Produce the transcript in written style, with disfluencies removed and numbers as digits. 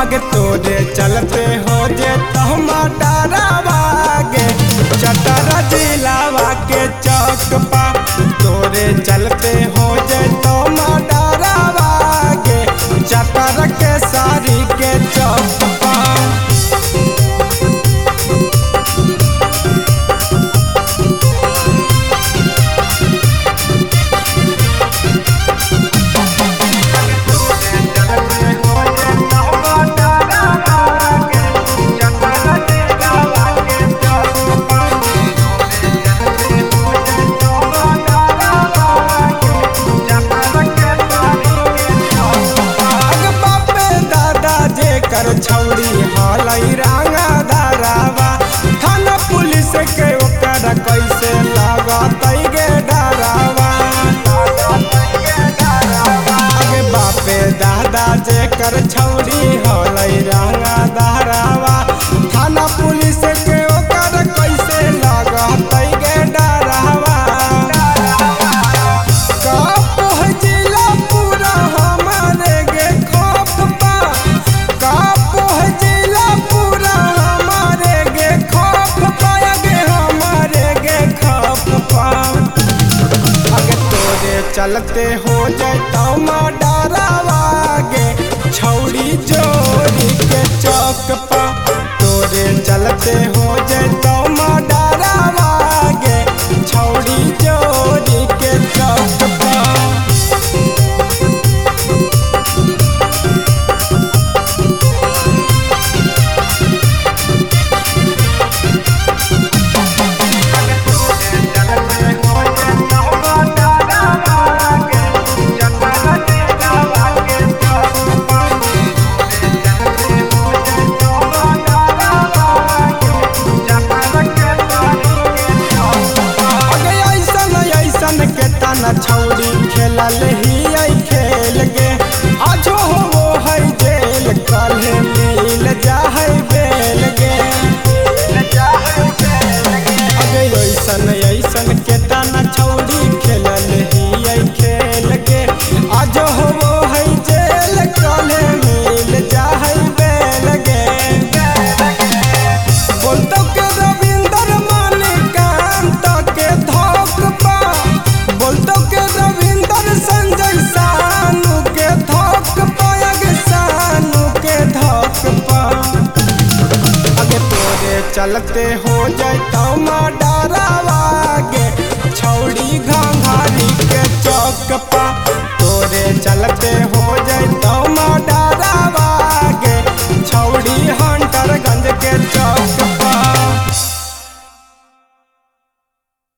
आगे तोरे चलते हो जे तुम डरावागे चतरा जिलावा के चौक पा तोरे चलते हो जे तुम डरावागे चतर के सारी के चौक पा। कर छौड़ी हलई रंगा धरावा थाना पुलिस के ओकर कैसे लगतई गे डरावा आगे बापे दादा जे कर छौड़ी हलई रंगा धरावा थाना पुलिस के ओकर कैसे लगतई गे डरावा चलते हो जाए तो डरावागे छौड़ी जोड़ी के चौक पा तोरे चलते हो जाए तो डरावागे छौड़ी जोड़ी के चौक पा। छौड़ी खेलल ही आई खेल गे आजो वो है जेल कल्हे मिल जा है बेल गे अगे ऐसन के ताना छौड़ी खेलल ही आई खेल गे आजो वो है जेल कल्हे मिल जा है बेल गे बोलतो के रविंदर माने कांत के धोक पा बोलतो के रविंदर संजय सानू के धोक पाएगे सानू के धोक पा आगे तोरे चलते हो जाए तो डरावागे छौड़ी घंघारी के चौक पा तोरे चलते